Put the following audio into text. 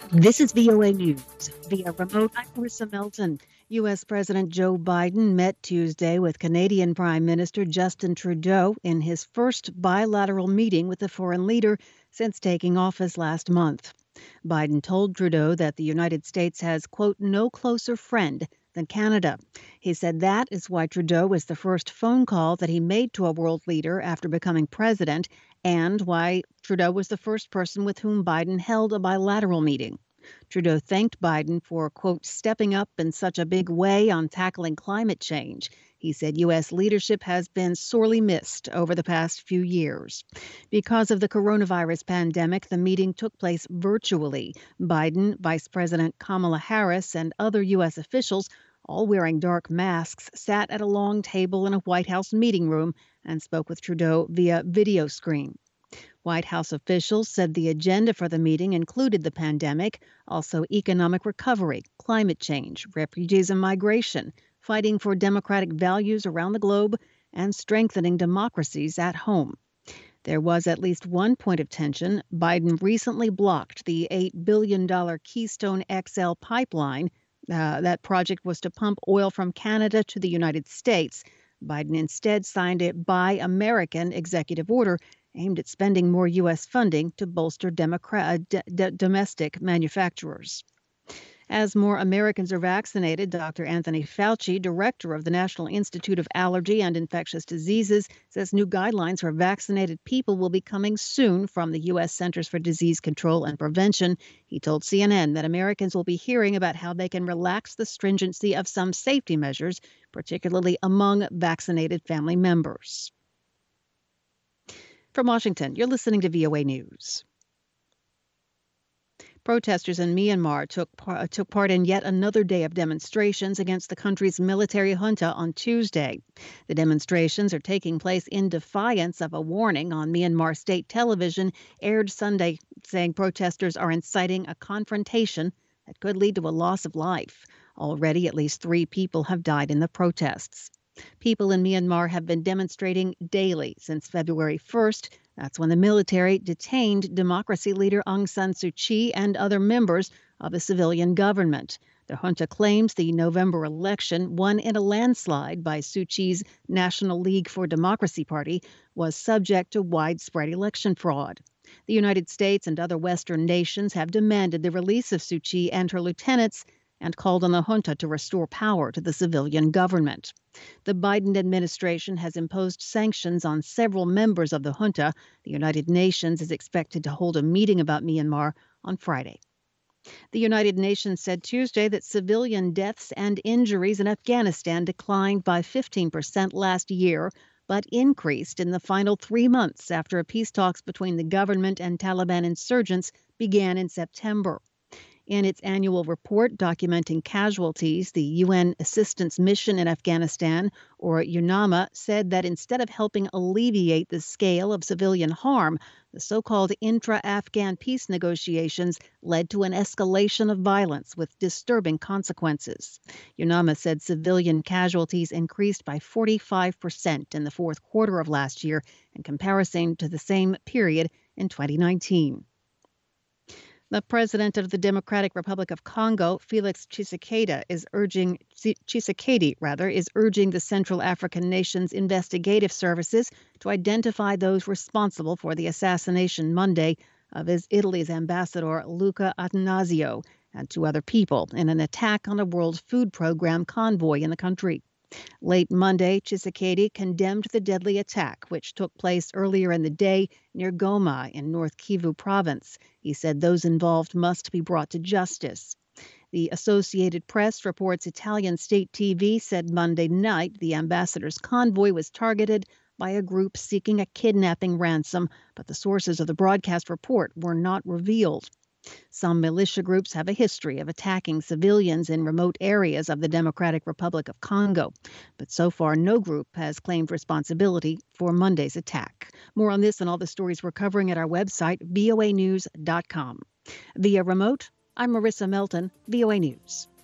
This is VOA News. Via remote, I'm Marissa Melton. U.S. President Joe Biden met Tuesday with Canadian Prime Minister Justin Trudeau in his first bilateral meeting with the foreign leader since taking office last month. Biden told Trudeau that the United States has, quote, no closer friend than Canada. He said that is why Trudeau was the first phone call that he made to a world leader after becoming president, and why Trudeau was the first person with whom Biden held a bilateral meeting. Trudeau thanked Biden for, quote, stepping up in such a big way on tackling climate change. He said U.S. leadership has been sorely missed over the past few years. Because of the coronavirus pandemic, the meeting took place virtually. Biden, Vice President Kamala Harris, and other U.S. officials, all wearing dark masks, sat at a long table in a White House meeting room and spoke with Trudeau via video screen. White House officials said the agenda for the meeting included the pandemic, also economic recovery, climate change, refugees and migration, fighting for democratic values around the globe, and strengthening democracies at home. There was at least one point of tension. Biden recently blocked the $8 billion Keystone XL pipeline. That project was to pump oil from Canada to the United States. Biden instead signed a Buy American executive order aimed at spending more U.S. funding to bolster domestic manufacturers. As more Americans are vaccinated, Dr. Anthony Fauci, director of the National Institute of Allergy and Infectious Diseases, says new guidelines for vaccinated people will be coming soon from the U.S. Centers for Disease Control and Prevention. He told CNN that Americans will be hearing about how they can relax the stringency of some safety measures, particularly among vaccinated family members. From Washington, you're listening to VOA News. Protesters in Myanmar took part in yet another day of demonstrations against the country's military junta on Tuesday. The demonstrations are taking place in defiance of a warning on Myanmar state television aired Sunday saying protesters are inciting a confrontation that could lead to a loss of life. Already, at least 3 people have died in the protests. People in Myanmar have been demonstrating daily since February 1st. That's when the military detained democracy leader Aung San Suu Kyi and other members of a civilian government. The junta claims the November election, won in a landslide by Suu Kyi's National League for Democracy Party, was subject to widespread election fraud. The United States and other Western nations have demanded the release of Suu Kyi and her lieutenants and called on the junta to restore power to the civilian government. The Biden administration has imposed sanctions on several members of the junta. The United Nations is expected to hold a meeting about Myanmar on Friday. The United Nations said Tuesday that civilian deaths and injuries in Afghanistan declined by 15% last year, but increased in the final 3 months after peace talks between the government and Taliban insurgents began in September. In its annual report documenting casualties, the UN Assistance Mission in Afghanistan, or UNAMA, said that instead of helping alleviate the scale of civilian harm, the so-called intra-Afghan peace negotiations led to an escalation of violence with disturbing consequences. UNAMA said civilian casualties increased by 45% in the fourth quarter of last year in comparison to the same period in 2019. The president of the Democratic Republic of Congo, Felix Tshisekedi, is urging the Central African nation's investigative services to identify those responsible for the assassination Monday of Italy's ambassador Luca Attanasio and 2 other people in an attack on a World Food Program convoy in the country. Late Monday, Tshisekedi condemned the deadly attack, which took place earlier in the day near Goma in North Kivu province. He said those involved must be brought to justice. The Associated Press reports Italian state TV said Monday night the ambassador's convoy was targeted by a group seeking a kidnapping ransom, but the sources of the broadcast report were not revealed. Some militia groups have a history of attacking civilians in remote areas of the Democratic Republic of Congo, but so far no group has claimed responsibility for Monday's attack. More on this and all the stories we're covering at our website, voanews.com. Via remote, I'm Marissa Melton, VOA News.